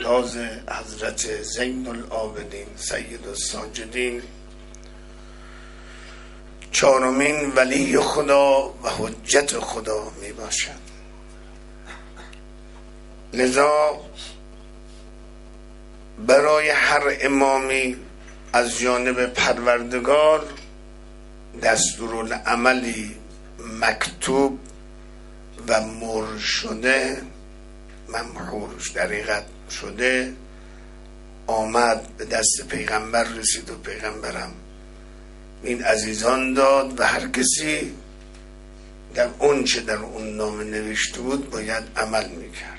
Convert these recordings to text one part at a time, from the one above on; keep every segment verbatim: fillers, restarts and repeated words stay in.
اعتراض حضرت زین العابدین سید الساجدین چهارمین ولی خدا و حجت خدا می باشد. لذا برای هر امامی از جانب پروردگار دستورالعملی مکتوب و مهر شده، ممحور دقیقت شده آمد، به دست پیغمبر رسید و پیغمبرم این عزیزان داد و هر کسی در اون چه در اون نامه نوشته بود باید عمل میکرد.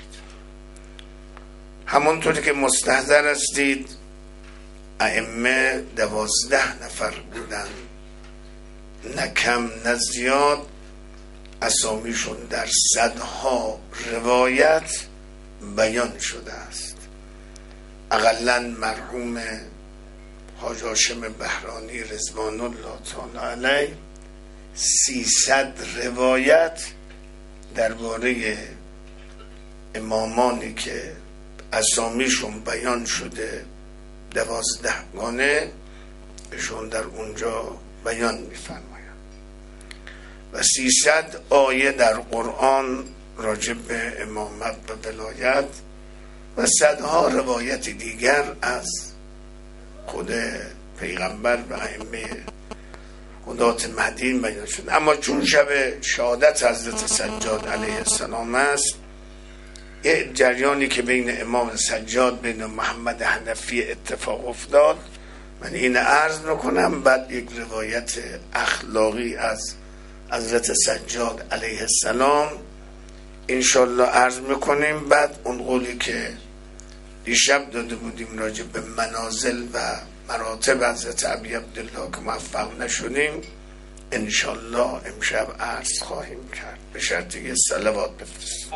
همونطوری که مستحضر هستید ائمه دوازده نفر بودن، نه کم نه زیاد، اسامیشون در صدها روایت بیان شده است. اقلاً مرحوم حاج هاشم بهرانی رضوان الله تعالی علیه سیصد روایت درباره امامانی که اسامیشون بیان شده دوازده گانه ایشون در اونجا بیان میفرمایند و سیصد آیه در قرآن راجع به امامت و ولایت و صدها روایت دیگر از خود پیغمبر و ائمه قضات مهدیین بیان شد. اما چون شب شهادت حضرت سجاد علیه السلام است، یه جریانی که بین امام سجاد بین محمد حنفی اتفاق افتاد، من این عرض میکنم، بعد یک روایت اخلاقی از حضرت سجاد علیه السلام انشالله عرض میکنیم. بعد اون قولی که دیشب داده بودیم راجع به منازل و مراتب حضرت ابی عبدالله که موفق نشدیم انشالله امشب عرض خواهیم کرد، به شرط یه صلوات بفرستیم.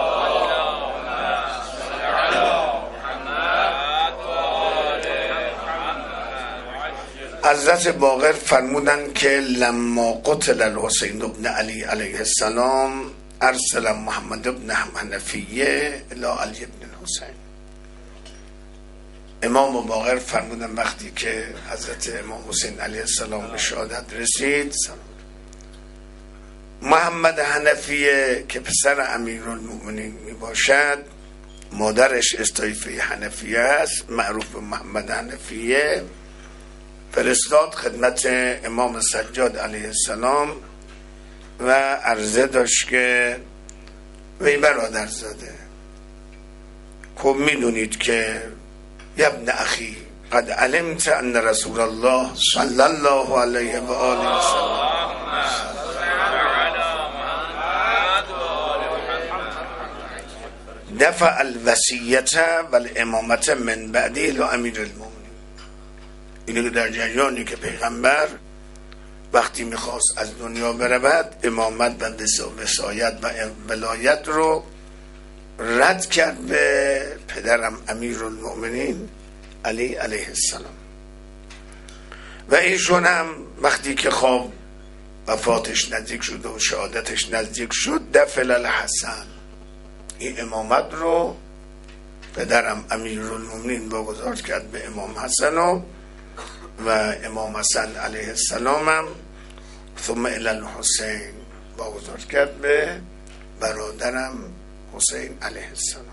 حضرت باقر فرمودن که لما قتل الحسین ابن علی علیه السلام ارسل محمد ابن حنفیه الی علی ابن الحسین. امام باقر فرمودن وقتی که حضرت امام حسین علیه السلام به شهادت رسید، محمد حنفیه که پسر امیرالمؤمنین می باشد، مادرش از طایفه حنفیه است، معروف به محمد حنفیه، فرستاد خدمت امام سجاد علیه السلام و عرضه داشت که وی برادر زاده، خب میدونید که ابن اخی قد علمت ان رسول الله صلی الله علیه و آله و سلم دفع الوصیت و الامامت من بعدی الی امیر المؤمنین. اینه که در جریانی که پیغمبر وقتی میخواست از دنیا برود امامت و وصایت و ولایت رو رد کرد به پدرم امیرالمؤمنین علی علیه السلام و ایشون هم وقتی که خواب وفاتش نزدیک شد و شهادتش نزدیک شد دفل الحسن، این امامت رو پدرم امیرالمؤمنین واگذار کرد به امام حسن و و امام حسن علیه السلام هم ثم الی الحسین واگذار کرد به برادرم حسین علیه السلام.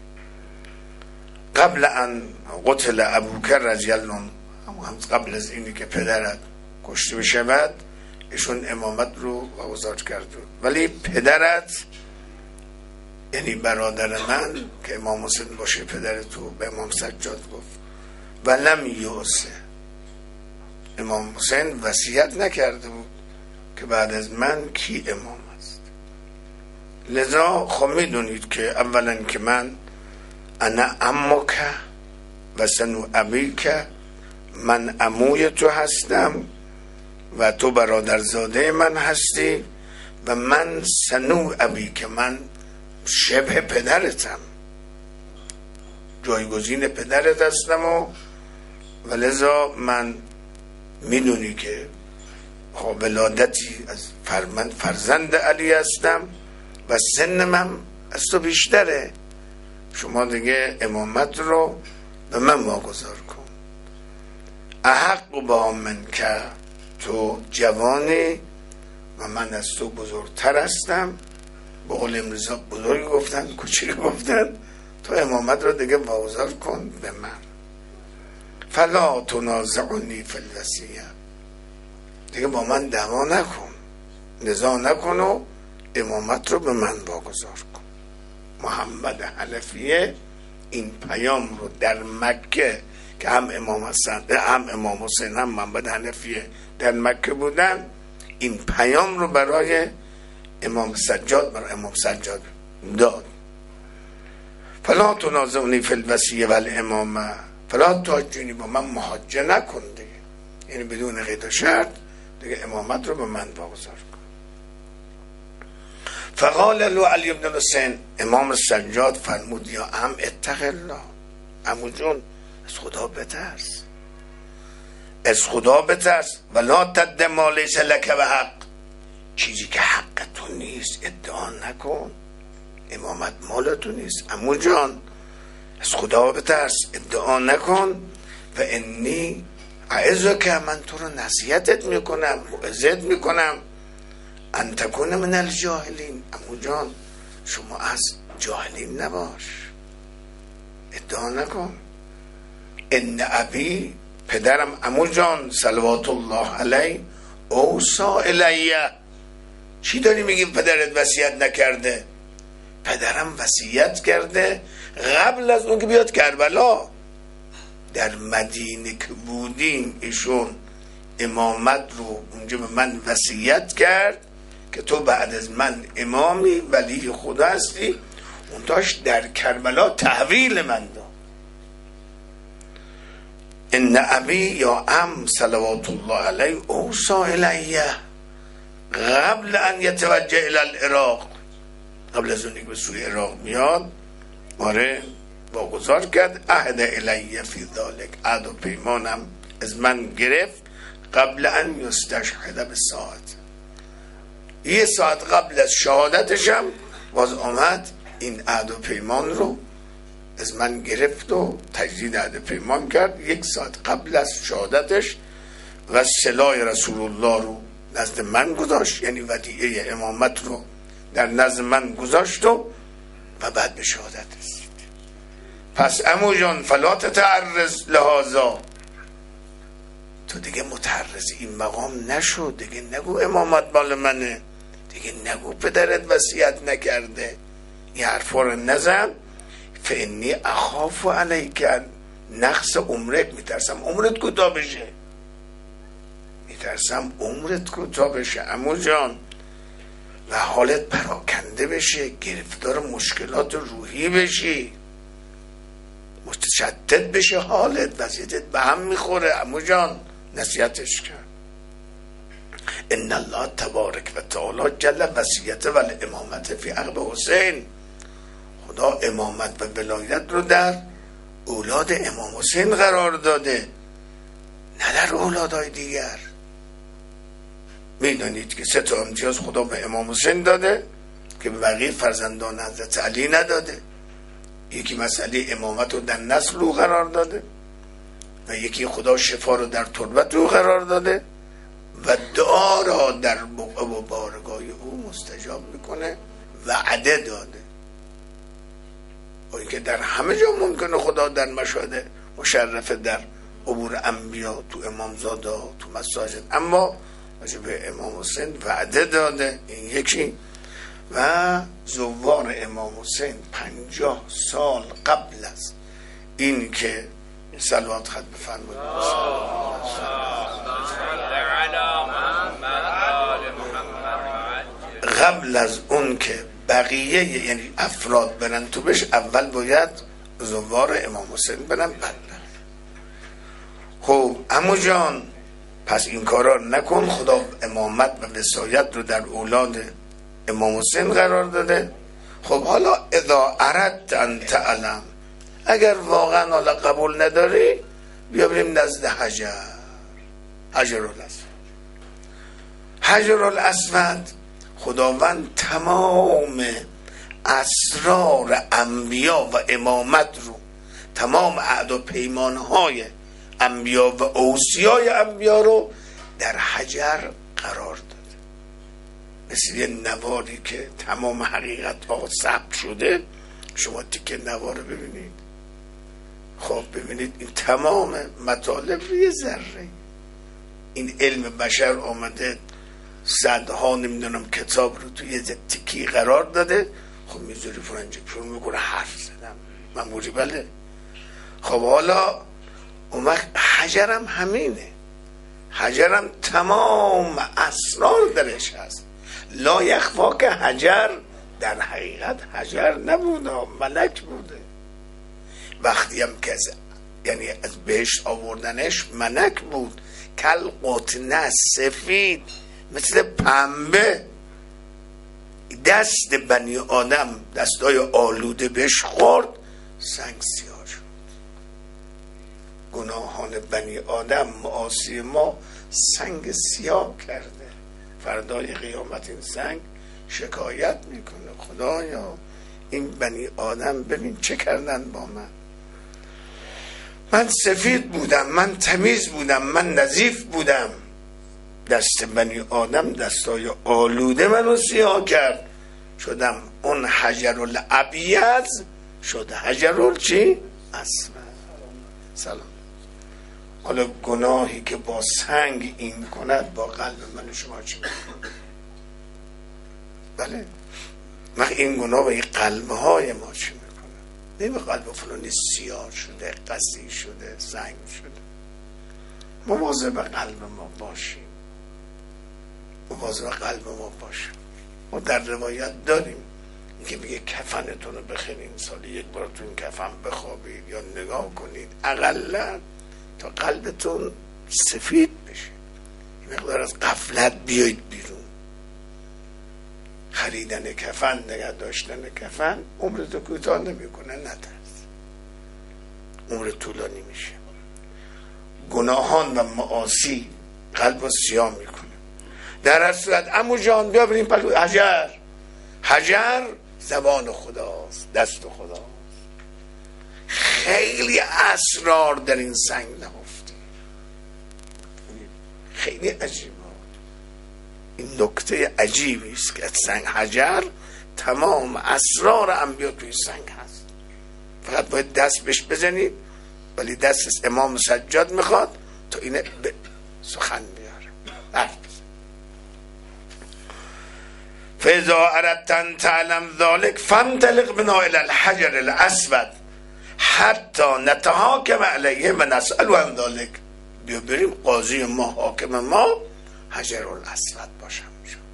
قبل ان قتل ابوبکر رضی الله عنه، قبل از اینی که پدرت کشته بشود ایشون امامت رو واگذار کرد، ولی پدرت یعنی برادر من که امام حسین باشه پدر تو به امام سجاد گفت و لم یوصه، امام حسین وصیت نکرده بود که بعد از من کی امام است. لذا خب میدونید که اولا که من انا عمک و سنو ابیک، من عموی تو هستم و تو برادرزاده من هستی و من سنو ابیک، من شبه پدرتم، جایگزین پدرت هستم و ولذا من میدونی که خب ولادتی از فرمند فرزند علی هستم و سن من از تو بیشتره، شما دیگه امامت رو به من واگذار کن. احق با من که تو جوانی و من از تو بزرگتر هستم. به قول امروزا بزرگ گفتن، کوچیک گفتن، تو امامت رو دیگه واگذار کن به من. فلا تنازعنی فی الوصیه، دیگه با من دعوا نکن، نزاع نکن و امامت رو به من واگذار کن. محمد حنفیه این پیام رو در مکه که هم امام حسن هم امام حسین هم محمد حنفیه در مکه بودن، این پیام رو برای امام سجاد برای امام سجاد داد. فلا تنازعنی فی الوصیه و الامامه فلا تحاجونی، با من محاجه نکن دیگه، یعنی بدون قید و شرط دیگه امامت رو به من واگذار کن. فقال له علی بن الحسین، امام سجاد فرمود یا عم اتق الله، عمو جون از خدا بترس، از خدا بترس، ولا تدع ما لیس لک بحق، چیزی که حق تو نیست ادعا نکن، امامت مال تو نیست. عمو جان از خدا بترس، ادعا نکن. و انی اعظک، من تو رو نصیحتت میکنم، موعظت میکنم، ان تکون من الجاهلین، عمو جان شما از جاهلین نباش، ادعا نکن. ان ابی، پدرم عمو جان صلوات الله علیه، اوصا الیه، چی داری میگیم پدرت وصیت نکرده؟ پدرم وصیت کرده قبل از اون که بیاد کربلا. در مدینه که بودیم ایشون امامت رو اونجا به من وصیت کرد که تو بعد از من امامی ولی خدا هستی. اون داشت در کربلا تحویل من داد. ان ابی یا ام صلوات الله علیه اوصا الیه قبل ان یتوجه الی العراق، قبل از اون که به سوی عراق میاد، آره واگذار کرد. عهد الیه فی ذلک، عهد و پیمانم از من گرفت قبل ان یستشهد به ساعت، یه ساعت قبل از شهادتشم باز آمد این عهد و پیمان رو از من گرفت و تجدید عهد پیمان کرد یک ساعت قبل از شهادتش، و سلاح رسول الله رو نزد من گذاشت، یعنی ودیعه امامت رو در نزد من گذاشت و و بعد به شهادت رسید. پس عمو جان فلا تتعرض لهذا، تو دیگه متعرض این مقام نشو، دیگه نگو امامت مال منه، دیگه نگو پدرت وصیت نکرده، این حرفا رو نزن. فانی اخاف علیک نقص عمرک، میترسم عمرت کوتاه بشه، میترسم عمرت کوتاه بشه عمو جان و حالت پراکنده بشه، گرفتار مشکلات روحی بشی، متشدد بشه حالت، وضعیتت به هم میخوره عمو جان. نصیحتش کرد. ان الله تبارک و تعالی جل وصیت و الامامت فی عقب حسین، خدا امامت و ولایت رو در اولاد امام حسین قرار داده، نه در اولادهای دیگر. میدانید که سه تا امتیاز خدا به امام حسین داده که به بقیه فرزندان حضرت علی نداده. یکی مسئله امامت رو در نسل رو قرار داده و یکی خدا شفا رو در تربت رو قرار داده و دعا را در بقعه و بارگاه او مستجاب میکنه، وعده داده. و اینکه در همه جا ممکنه خدا در مشاهد مشرفه، در عبور انبیا، تو امامزاده، تو مساجد، اما به امام حسین وعده داده. این یکی. و زوار امام حسین پنجاه سال قبل از این که صلوات خط بفرمایید قبل از اون که بقیه یعنی افراد برن تو بش، اول باید زوار امام حسین برن. بعد خب عمو جان پس این کارا نکن، خدا امامت و وصایت رو در اولاد امام حسین قرار داده. خب حالا اذا اردت ان تعلم، اگر واقعا حالا قبول نداری بیا بریم نزد حجر حجر الاسود. حجر الاسود خداوند تمام اسرار انبیا و امامت رو، تمام عهد و پیمانهای انبیا و اوصیای انبیا رو در حجر قرار داده. مثل یه نواری که تمام حقیقت ها ثبت شده، شما تیکه نوار رو ببینید، خب ببینید این تمام مطالب یه ذره. این علم بشر آمده صدها نمیدونم کتاب رو توی یه تیکی قرار داده، خب میذاری فرنجی پرون میکنه حرف زدم مموری. بله خب حالا اون وقت حجرم همینه، حجرم تمام اسرار درش هست. لا یخفا که حجر در حقیقت حجر نبوده، ملک بوده. وقتی هم که از یعنی از بهشت آوردنش ملک بود، کل قطنه سفید مثل پنبه. دست بنی آدم دستای آلوده بهش خورد، سنگ سیاه شد. گناهان بنی آدم معاصی ما سنگ سیاه کرده. فردای قیامت این سنگ شکایت میکنه، خدایا این بنی آدم ببین چه کردن با من. من سفید بودم، من تمیز بودم، من نظیف بودم، دست بنی آدم دستای آلوده منو سیاه کرد، شدم اون حجر الابیض شد حجر چی؟ اسود. سلام. حالا گناهی که با سنگ این کند با قلب من شما چی میکنه؟ بله وقت این گناه با این قلبهای ما چی میکنه؟ نمی قلب فلانی سیاه شده، قسی شده، سنگ شده. مواظب قلب ما باشیم، مواظب قلب ما باشیم. ما در روایت داریم که میگه کفنتون رو بخرین، سالی یک بار تو این کفن بخوابید یا نگاه کنید، اقلا تا قلبتون سفید بشه، این مقدار از غفلت بیایید بیرون. خریدن کفن، نگه داشتن کفن عمرتو کوتاه نمیکنه، نترس، عمر طولانی میشه. گناهان و معاصی قلب رو سیاه میکنه. در هر صورت عمو جان بیا بریم پلو حجر. حجر زبان خداست، دست خداست. خیلی اسرار در این سنگ نهفته، خیلی عجیبه. این نکته عجیبی است که سنگ حجر تمام اسرار انبیا توی سنگ هست. فقط باید دست بهش بزنید، ولی دست امام سجاد میخواد تا اینه به سخن بیاره، حرف بزن. فاذا اردت ان تعلم ذلك فانطلق بنا الى الحجر الاسود حتی نتحاکم علیه و نسأل عن ذلك. بیا بریم قاضی ما، حاکم ما حجر الاسود باشم.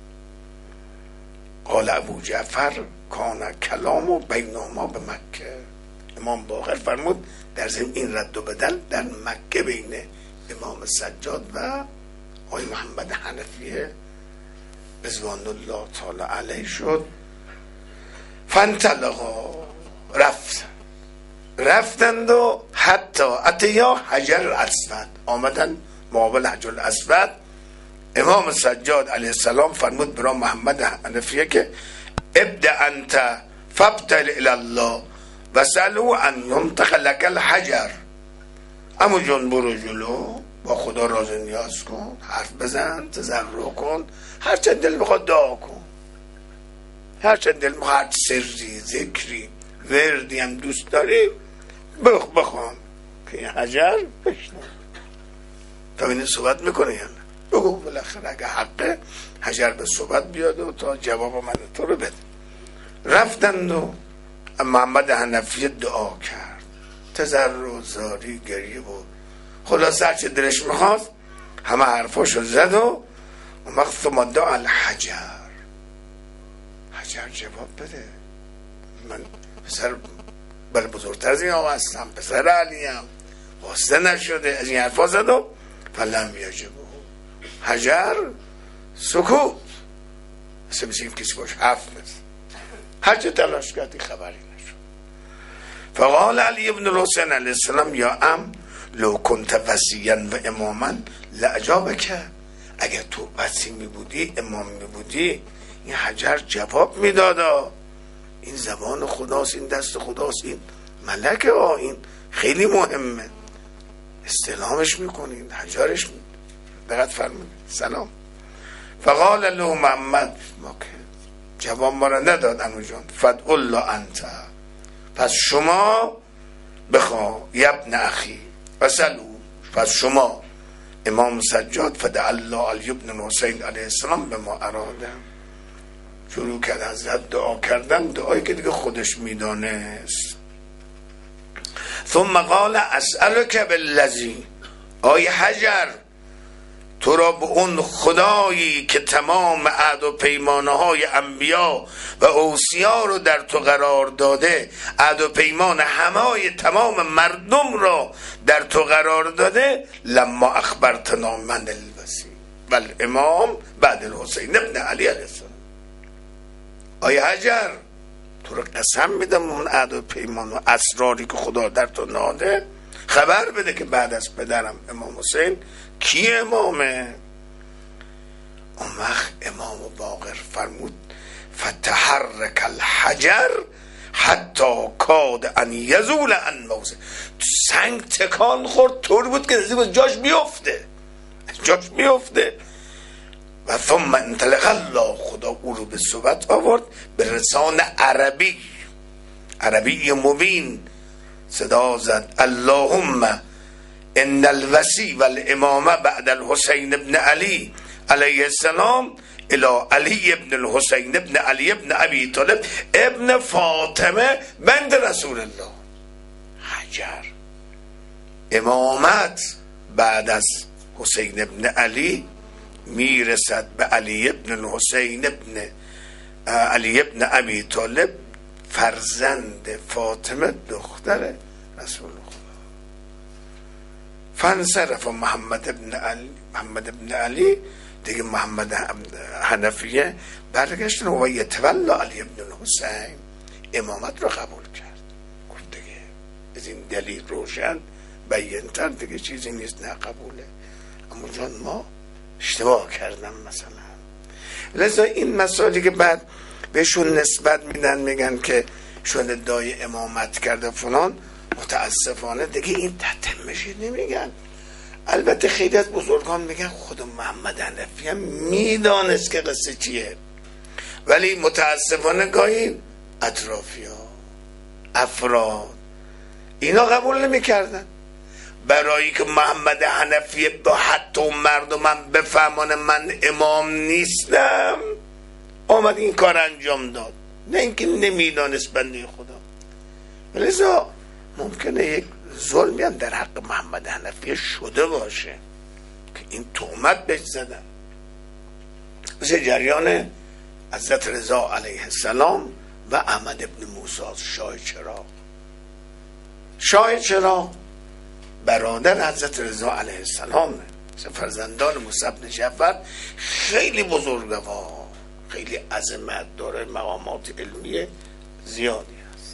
قال ابو جعفر کان کلام و بینهما به مکه. امام باقر فرمود در ضمن این رد و بدل در مکه بین امام سجاد و آقای محمد حنفیه رضوان الله تعالی علیه شد. فانطلقا، رفت رفتند و حتی اتیا حجر الاسود، آمدن مقابل حجر الاسود. امام سجاد علیه السلام فرمود برای محمد حنفیه که ابدأ انت فابتل الی الله وسألوا ان ينطق لك الحجر. اما جان برو جلو، با خدا راز نیاز کن، حرف بزن، تضرع کن، هر چه دل بخواد دعا کن، هر چه دل بخواد، سری، ذکری، وردی هم دوست داری بخ بخوام که این حجر بشنو. تا این صحبت میکنه یعنی بگو بالاخره اگه حقه حجر به صحبت بیاد و تا جواب من تو رو بده. رفتند و محمد حنفی دعا کرد، تضرع و زاری، گریه بود، خلاصه هرچه دلش میخواست همه حرفاشو زد و وقت ثم دعا الحجر. حجر جواب بده، من پسر بل بزرگتر از این آقا هستم، پسر علیم، واسطه نشده، از این حرفا زد و فلم یجبه. حجر سکوت، مثل بسیم کسی باش حرف بزن، هرچه تلاش کردی خبری نشد. فقال علی ابن الحسین علیه السلام یا ام لو کنت وصیا و اماما لعجابک. اگر تو وصی می بودی، امام می بودی، این حجر جواب می دادا. این زبان خداست، این دست خداست، این ملکه ها، این خیلی مهمه. استلامش میکنین، حجارش میکنین. دقت فرمونید. سلام. فقال له محمد، ما که جواب ما را نداد عمو جان، فدع الله انت، پس شما بخوا یبن اخی وسلو، پس شما امام سجاد فدع الله علی ابن حسین علیه السلام به ما اراده. شروع کرد حضرت دعا کردن، دعایی که دیگه خودش میدانست. ثم قال اسألک بالذی، آی حجر تو را به اون خدایی که تمام عهد و پیمانه های انبیا و اوصیا رو در تو قرار داده، عهد و پیمان همه تمام مردم را در تو قرار داده، لما اخبرتنا من الوصی و الامام بعد الحسین ابن علی علیه السلام. آی حجر تو رو قسم میدم اون عهد و پیمان و اسراری که خدا در تو نهاده، خبر بده که بعد از پدرم امام حسین کی امامه. اون وقت امام باقر فرمود فتحرک الحجر حتی کاد ان یزول عن موضع، سنگ تکان خورد طور بود که نزدیک جاش بیفته جاش بیفته و ثم انطلق الله، خدا او رو به صحبت آورد به لسان عربی عربی مبین، صدا زد اللهم ان الوصی و الامامه بعد الحسین ابن علی علیه السلام الى علی ابن الحسین ابن علی ابن ابی طالب ابن فاطمه بنت رسول الله. حجر امامت بعد از حسین ابن علی میرسد به علی ابن الحسین ابن علی ابن ابی طالب، فرزند فاطمه دختر رسول الله. فانصرف محمد ابن علی محمد ابن علی دیگه محمد حنفیه برگشتن و یتولا علی ابن الحسین، امامت رو قبول کرد. گفت دیگه از این دلیل روشن بیانتر دیگه چیزی نیست نه قبوله. اما جان ما اشتباه کردم مثلا. لذا این مسائلی که بعد بهشون نسبت میدن میگن که شون ادعای امامت کرده فلان، متاسفانه دیگه این تتمشی نمیگن. البته خیلی از بزرگان میگن خود محمد حنفی هم میدانست که قصه چیه، ولی متاسفانه گاهی اطرافی ها افراد اینا قبول نمیکردن، برای که محمد حنفی با حتی مردم من بفهمانه من امام نیستم آمد این کار انجام داد، نه اینکه نمیدانست بنده خدا. لذا ممکنه یک ظلمی هم در حق محمد حنفی شده باشه که این تهمت بهش زدن. مثل جریان حضرت رضا علیه السلام و احمد ابن موسی شاه چراغ. شاه چراغ برادر حضرت رضا علیه السلام، فرزندان موسی بن جعفر، خیلی بزرگوار، خیلی عظمت داره، مقامات علمی زیادی هست.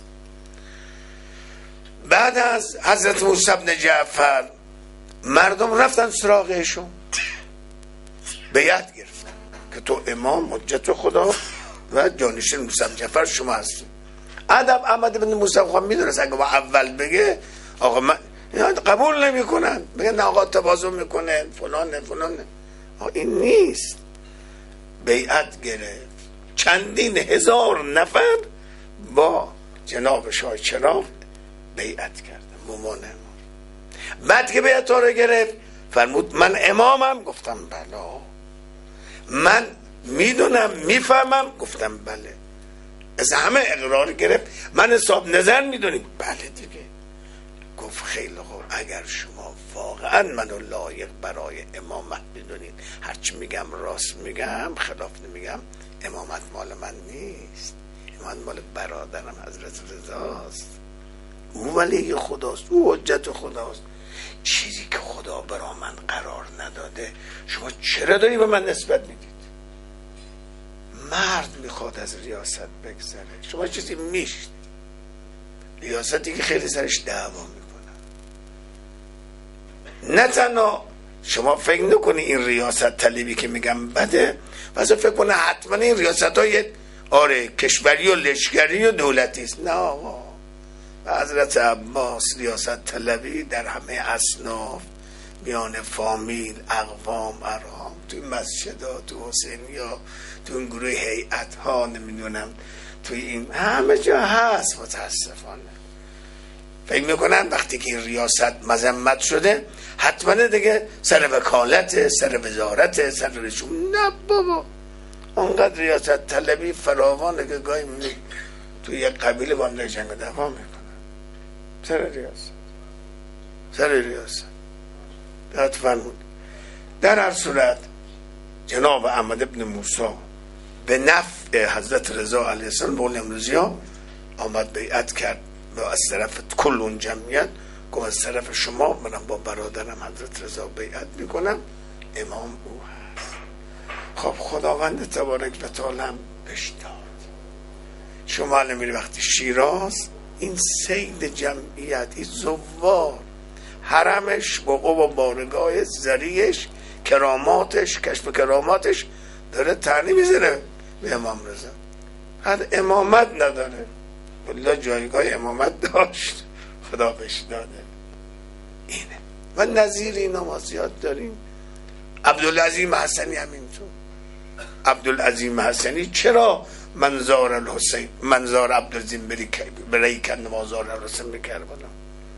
بعد از حضرت موسی بن جعفر مردم رفتن سراغشون، بیعت گرفتن که تو امام حجت خدا و جانشین موسی بن جعفر شما هستی. ادب احمد بن موسی خب میدونست اگه با اول بگه آقا من قبول نمی کنن، بگن آقا تواضع میکنه فلانه فلانه، آقا این نیست. بیعت گرفت، چندین هزار نفر با جناب شاه چراغ بیعت کردن ممان امام. بعد که بیعت رو گرفت فرمود من امامم، گفتم بله. من میدونم میفهمم، گفتم بله. از همه اقرار گرفت. من حساب نظر میدونیم، بله دیگه. گفت خیلی خوب، اگر شما واقعا منو لایق برای امامت میدونید، هرچی میگم راست میگم، خلاف نمیگم، امامت مال من نیست، امامت مال برادرم حضرت رضاست. او ولی خداست، او حجت خداست. چیزی که خدا برا من قرار نداده شما چرا داری به من نسبت میدید؟ مرد میخواد از ریاست بگذره، شما چیزی میشید، ریاستی که خیلی سرش دعوا میکنن. نه تنها شما فکر نکنی این ریاست طلبی که میگم بده، واسه فکر کنه حتما این ریاست های آره کشوری و لشکری و دولتی است. نه آقا، حضرت عباس ریاست طلبی در همه اصناف، میان فامیل، اقوام، ارحام، توی مسجدها، تو حسینیا، تو این گروه هیئت ها، نمیدونم توی این همه جا هست. متاسفانه فکر میکنن وقتی که ریاست مذمت شده حتما دیگه سر وکالت، سر وزارت، سر رشوه. نه بابا، اونقدر ریاست طلبی فراوانه که گاهی میبینی توی یک قبیله با هم جنگ دفاع میکنن سر ریاست، سر ریاست. داد فرمود. در هر صورت جناب احمد ابن موسی به نفع حضرت رضا علیه السلام بول امروزی ها آمد بیعت کرد و از طرف کل اون جمعیت گفت از طرف شما منم با برادرم حضرت رضا بیعت میکنم، امام او هست. خب خداوند تبارک و تعالی هم بهش داد. شما نمیری وقتی شیراز این سید جمعیت، این زوار، حرمش، بقوه و بارگاه زریش، کراماتش، کشف کراماتش داره تعنی میزنه به امام رضا. حد امامت نداره، والله جایگاه امامت داشت، خدا بهش داده. اینه و نظیر اینا ما زیاد داریم. عبدالعظیم حسنی همینطور. عبدالعظیم حسنی چرا منظار الحسین، منظار عبدالعظیم برای کن مازار الحسین بکر بنا؟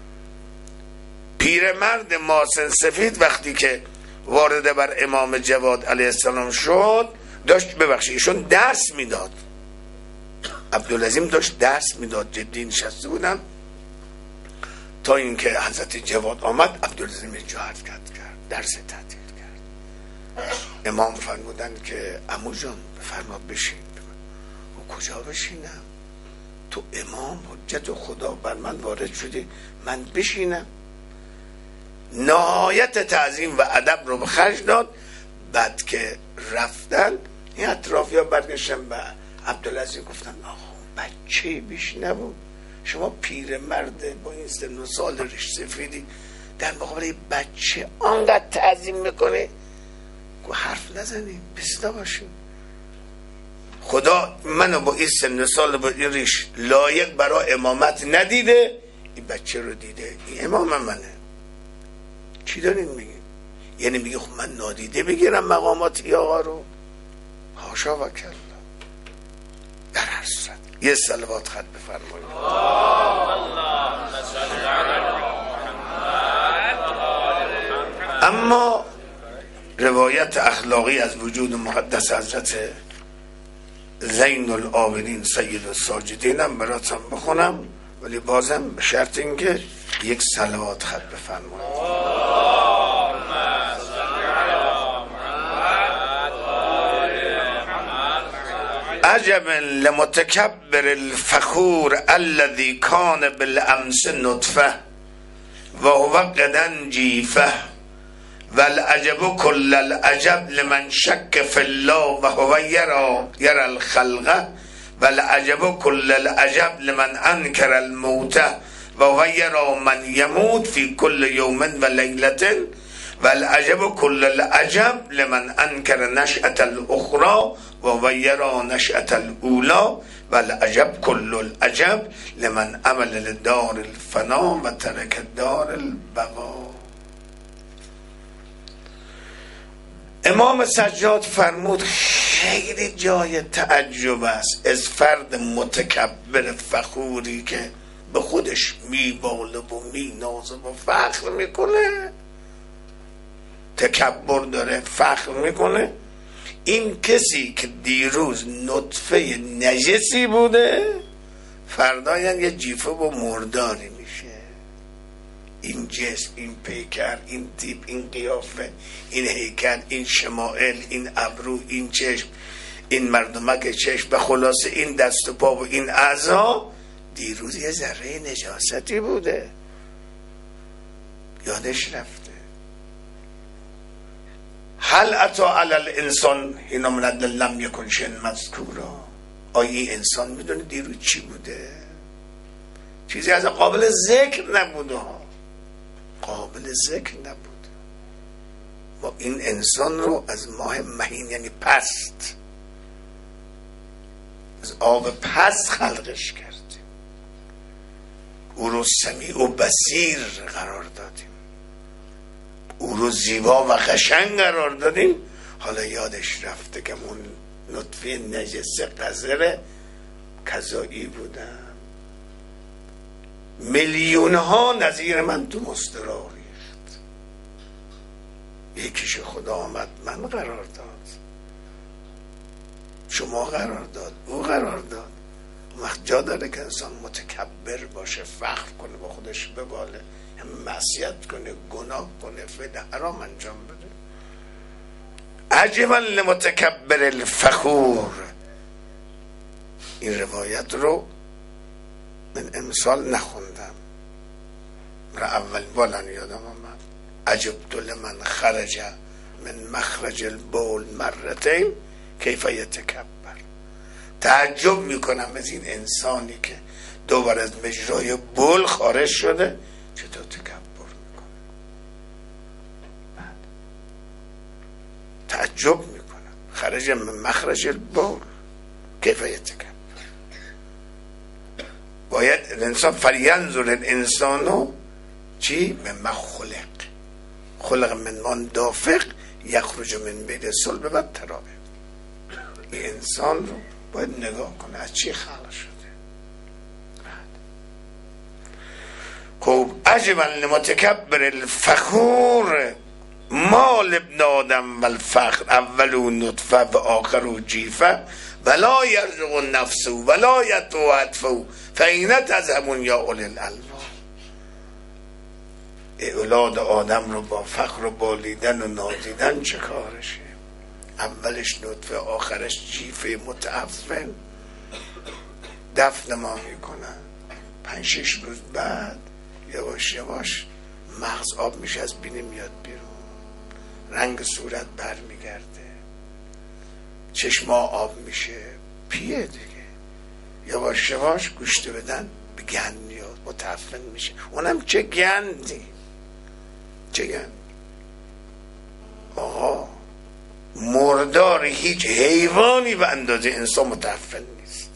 پیرمرد ماسن سفید وقتی که وارد بر امام جواد علیه السلام شد داشت، ببخشید ایشون درس میداد، عبدالعظیم داشت درس میداد، جدی نشسته بودن تا اینکه حضرت جواد آمد. عبدالعظیم جهاد کرد کرد درس تعطیل کرد. امام فرمودن که عمو جان بفرما بشین. و کجا بشینم؟ تو امام حجت خدا بر من وارد شدی، من بشینم؟ نهایت تعظیم و ادب رو به خرج داد. بعد که رفتن این اطرافی ها برگشتن به عبدالعزیز گفتن آخه بچه بیش نبود، شما پیرمرد با این سن و سال ریش سفیدی در مقابل بچه آنقدر تعظیم میکنه؟ گو حرف نزنیم، بسیده باشیم. خدا منو با این سن و سال با این ریش لایق برای امامت ندیده، این بچه رو دیده، این امام منه. چی دارین میگی؟ یعنی میگه خب من نادیده بگیرم مقامات ای آقا رو؟ حاشا و کلا. در هر صورت یه صلوات خط بفرمایید. اما روایت اخلاقی از وجود مقدس حضرت زین العابدین سید الساجدین هم براتون بخونم، ولی بازم به شرط اینکه یک صلوات خط بفرمایید. عجب لمتکبر الفخور الذي كان بالامس نطفه وهو غدا جیفه والعجب كل العجب لمن شك في الله وهو يرى يرى الخلق والعجب كل العجب لمن انكر الموت وهو يرى من يموت في كل يوم وليلة والعجب كل العجب لمن انكر نشأة الاخرى وهو يرى نشأة الاولى والعجب كل العجب لمن عمل لدار الفنا وترك دار البقا. امام سجاد فرمود خیلی جای تعجب است از فرد متکبر فخوری که به خودش میباله و مینازه و فخر میکنه، تکبر داره، فخر میکنه. این کسی که دیروز نطفه نجسی بوده فردا یه جیفه و مرداری میشه. این جسم، این پیکر، این تیپ، این قیافه، این هیکل، این شمائل، این ابرو، این چشم، این مردمک چشم، به خلاصه این دست و پا و این اعضا دیروز یه ذره نجاستی بوده، یادش رفته. هل اتا علی الانسان حین من لم یکن شیئا مذکورا. آیا انسان میدونه دیروز چی بوده؟ چیزی از قابل ذکر نبوده ها، قابل ذکر نبود. ما این انسان رو از ماه مهین یعنی پست از آب پس خلقش کردیم، او رو سمیع و بصیر قرار دادیم، او رو زیبا و قشنگ قرار دادیم. حالا یادش رفته که اون نطفه نجس قذر کذایی بودم. میلیون ها نظیر من تو مسترا ریخت، یکیش خدا آمد من قرار داد، شما قرار داد، او قرار داد. وقت جا داره که انسان متکبر باشه، فخر کنه، با خودش بباله، معصیت کنه، گناه کنه، فعل حرام انجام بده. عجبا لمتکبر الفخور. این روایت رو من امسال نخوندم، را اول بالن یادم آمد. عجبت لمن خرج من مخرج البول مرتين کیف یتکبر. تعجب میکنم از این انسانی که دوباره از مجرای بول خارج شده چطور تکبر میکنه. تعجب میکنم. خرج من مخرج البول کیف یتکبر. باید الانسان فلینظر الانسانو چی؟ مما خلق. خلق من من دافق یخرج من بین صلب و ترابه. این انسان رو باید نگاه کنه از چی خلق شده. خب عجبا لمتکبر الفخور مال ابن آدم و الفخر اولو نطفه و آخرو جیفه ولا یرزق النفس ولا یطوع عطفه فاین تذهبون یا اولی الالباب. اولاد آدم رو با فخر و بالیدن و نازیدن چه کارشه؟ اولش نطفه آخرش جیفه متعفن دفن ما میکنن. پنج شش روز بعد یواش یواش مغز آب میشه، از بینی میاد بیرون، رنگ صورت بر میگرده، چشما آب میشه، پیه دیگه. یواش یواش گوشت بدن به گند میاد، متعفن میشه. اونم چه گندی، چه گند. آقا مردار هیچ حیوانی به اندازه انسان متعفن نیست.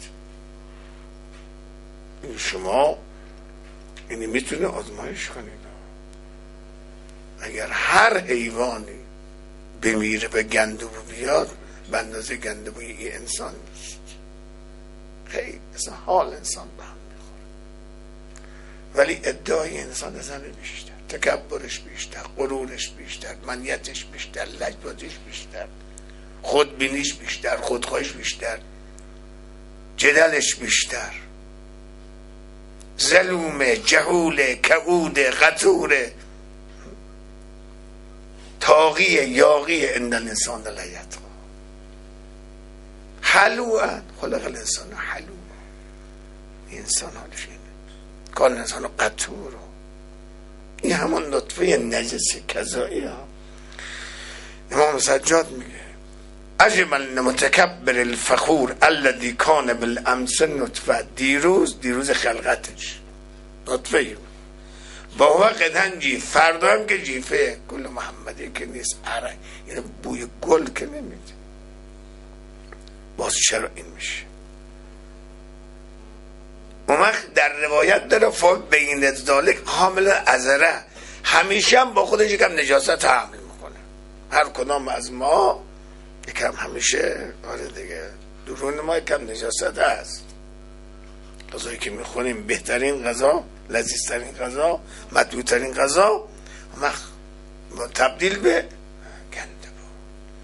این شما اینی میتونه آزمایش کنید. اگر هر حیوانی بمیره به گندو بیاد به اندازه گندو این انسان نیست. خیلی اصلا حال انسان به هم میخوره. ولی ادعای انسان از همه بیشتر، تکبرش بیشتر، غرورش بیشتر، منیتش بیشتر، لجبازیش بیشتر، خودبینیش بیشتر، خودخواهیش بیشتر، جدلش بیشتر، ظلومه، جهوله، کعوده، قطوره، تاقیه، یاقیه. ان الانسان لیطغی حلوه. خلق الانسان حلوه. انسان حالش اینه. کان الانسان قطور. این همون نطفه نجس کذایی ها. امام سجاد میگه عجبا لمتکبر الفخور الذی کان بالامس نطفه. دیروز دیروز خلقتش نطفه با وقت جیف، فردا هم که جیفه. گل محمدی که نیست، عرق، یعنی بوی گل که نمیده. باز چرا این میشه؟ اون وقت در روایت داره فوق بین ذالک حامل عذره، همیشه هم با خودش یکم نجاست حمل میکنه. هر کدام از ما یکم همیشه، آره دیگه، درون ما یکم نجاست هست. غذایی که میخوریم بهترین غذا، لذیذترین غذا، مطبوعترین غذا، وقت تبدیل به گنده بود.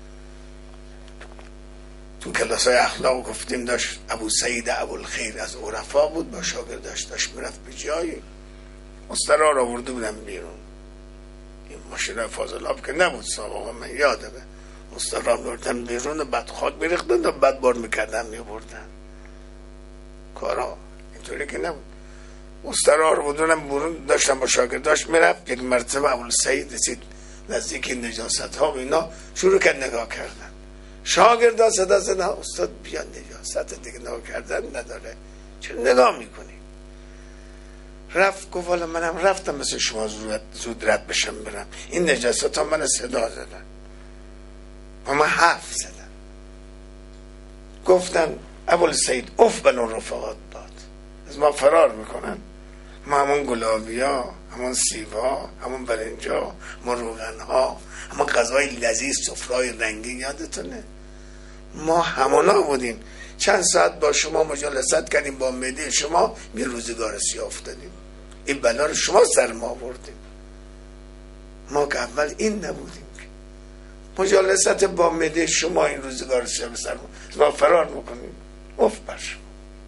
تو کلاسای اخلاق گفتیم داشت ابو سعید ابوالخیر از عرفا بود، با شاگرداش داشت میرفت به جایی، مسترا رو آورده بودن بیرون. این ماشین فاضلاب که نبود سابقا، من یادمه. مسترا رو آوردن بیرون و بعد خاک میریختن و بعد بار میکردن میبردن. کارا اینطوری که نبود. مسترا رو بودونم برون داشتن با شاگرداش میرفت. یک مرتبه ابوالسعید رسید نزدیک نجاست ها و اینا، شروع کرد نگاه کردن. شاگردا صدا زدن استاد بیا نجاست دیگه نگاه کردن نداره، چرا نگاه میکنی؟ رفت گفت والا منم رفتم مثل شما زود رد بشم برم، این نجاست ها من صدا زدن و من حرف زدن. گفتن ابوالسید اف بلون رفقات داد، از ما فرار میکنن. ما همون گلابی ها، همون سیبا، همون برنجا، همون روغن ها، همون غذای لذیذ، سفره‌های رنگین، یادتونه ما همونا بودیم. چند ساعت با شما مجالست کردیم، با معده شما می روزگار سیاه افتادیم. این بلا رو شما سر ما آوردیم. ما که اول این نبودیم که مجالست با معده شما این روزگار سیاه سر ما ما فرار میکنیم. اف بر شما.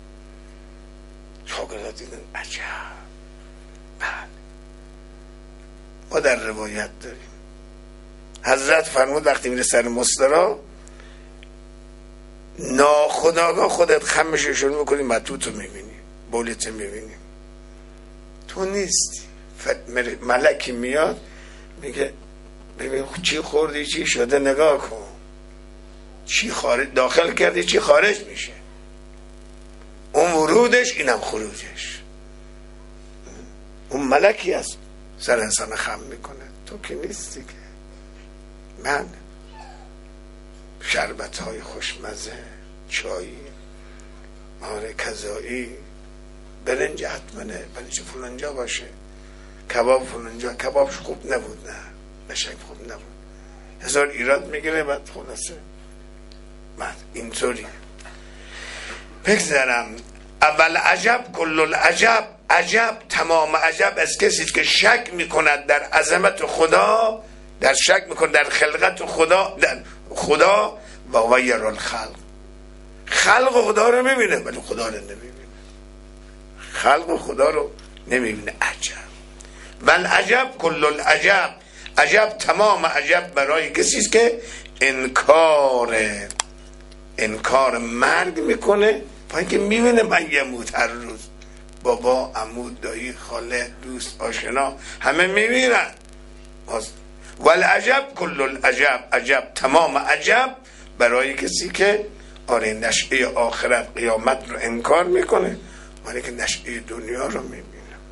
شاگردان دیدن عجب. بله ما در روایت داریم حضرت فرمود وقتی میره سر مسترا ناخودآگاه خودت خمش شروع میکنی، مطوطو میبینی، بولیتو میبینی، تو نیستی. ملکی میاد میگه ببین چی خوردی چی شده، نگاه کن چی خارج داخل کردی چی خارج میشه. اون ورودش اینم خروجش. اون ملکی از سر انسان خم میکنه، تو که نیستی که. من شربت های خوشمزه، چایی، ماره کذایی، برنج حتمنه، برنج فلانجا باشه، کباب فلانجا، کبابش خوب نبود، نه بشک خوب نبود، هزار ایراد میگیره. بعد خلاصه بعد اینطوری بگذارم. اول عجب کل العجب، عجب تمام عجب از کسی که شک میکند در عظمت خدا، در شک میکند در خلقت خدا، در خدا و غیر الخلق. خلق خدا رو میبینه ولی خدا رو نمیبینه. خلق خدا رو نمیبینه. عجب. بل عجب کل العجب، عجب تمام عجب برای کسی است که انکار انکار مرگ میکنه، با اینکه میبینه من یموت هر روز. بابا، عمو، دایی، خاله، دوست، آشنا همه میمیرن. ول عجب کل العجب، عجب تمام عجب برای کسی که آره نشعه آخرت قیامت رو انکار میکنه ولی که نشعه دنیا رو میبینه.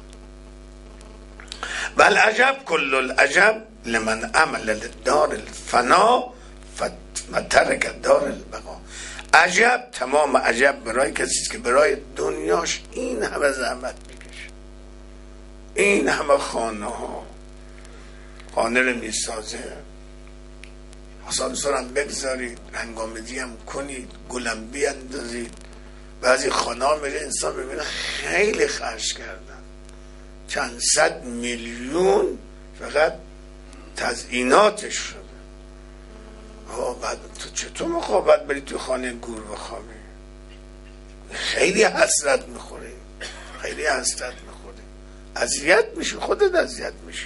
ول عجب کل العجب لمن عمل دار الفنا فترک دار البقا. عجب تمام عجب برای کسی که برای دنیاش این همه زحمت میکشه، این همه خانه ها، خانه رو میسازه، آسانسور هم بگذارید، رنگامیدی هم کنید، گلم بیاندازید. بعضی خانه ها میره انسان ببینه خیلی خرج کردن، چند صد میلیون فقط تزییناتش شده. آه بعد تو چطور مخابت بری تو خانه گور بخوابی؟ خیلی حسرت میخوری، خیلی حسرت میخوری، اذیت میشه، خودت اذیت میشه.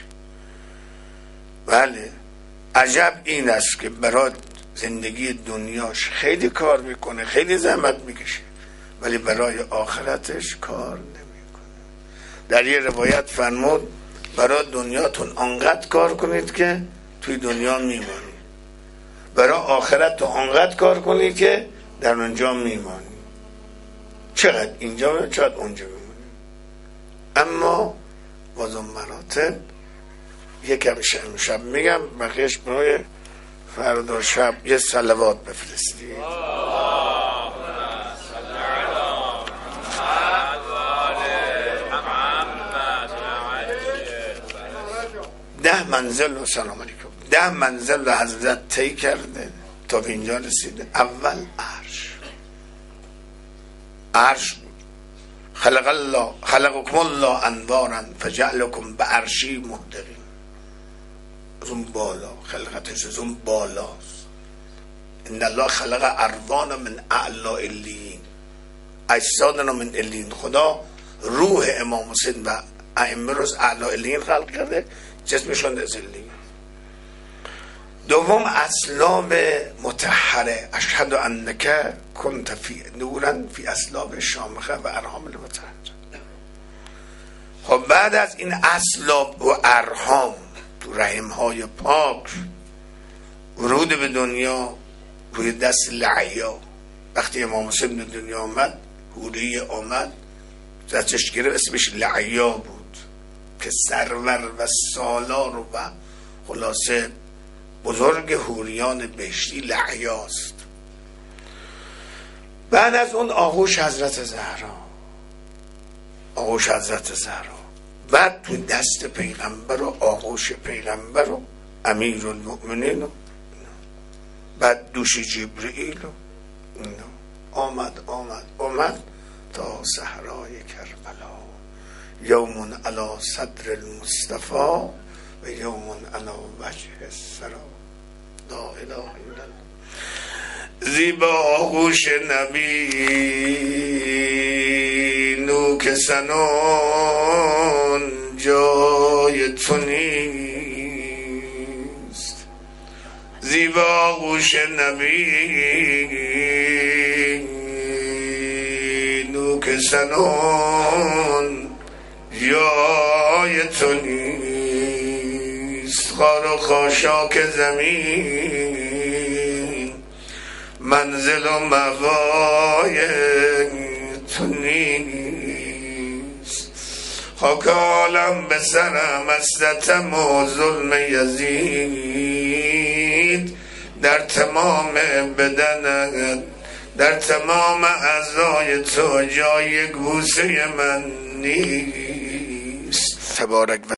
بله عجب این است که برای زندگی دنیاش خیلی کار میکنه، خیلی زحمت میکشه ولی برای آخرتش کار نمیکنه. در یه روایت فرمود برای دنیاتون انقدر کار کنید که توی دنیا میمانی، برای آخرت تو انقدر کار کنید که در اونجا میمانی. چقدر اینجا چقدر اونجا میمانی. اما باز اون مراتب یکم شب میگم، بقیهش برای فردا شب یه صلوات بفرستید. ده منزل و سلام علیکم ده منزل و حضرت طی کرده تا به اینجا رسیده. اول عرش، عرش خلق الله خلقكم الله انوارا فجعلكم بعرشی محدقین. از اون بالا خلقتش از اون بالاست. ان الله خلق ارواحنا من اعلی علیین، اجسادنا من علیین. خدا روح امام حسین و ائمه رو از اعلی علیین خلق کرده، جسمشون از علیین. دوم اسلاب مطهره، اشهد انک کنت فی نورا فی اسلاب شامخه و ارحام المطهره. خب بعد از این اسلاب و ارحام تو رحم های پاک ورود به دنیا روی دست لعیا. وقتی امام حسین به دنیا آمد، حوری آمد، دستش گرفت، اسمش لعیا بود که سرور و سالار و خلاصه بزرگ حوریان بهشتی لعیاست. بعد از اون آغوش حضرت زهرا، آغوش حضرت زهرا، بعد تو دست پیغمبر و آغوش پیغمبر و امیر المؤمنین و بعد دوش جبرئیل و آمد آمد آمد تا صحرای کربلا. یوم علی صدر المصطفى و یوم علی وجه السرا. لا اله الا الله. زیبا آغوش نبی نوک سنان جای تو نیست. زیبا آغوش نبی نوک سنان جای تو نیست. خار و خاشاک زمین منزل و موای تو نیست. خاک عالم به سرم از ستم و ظلم یزید، در تمام بدنت در تمام اعضای تو جای گوشه من نیست. تبارک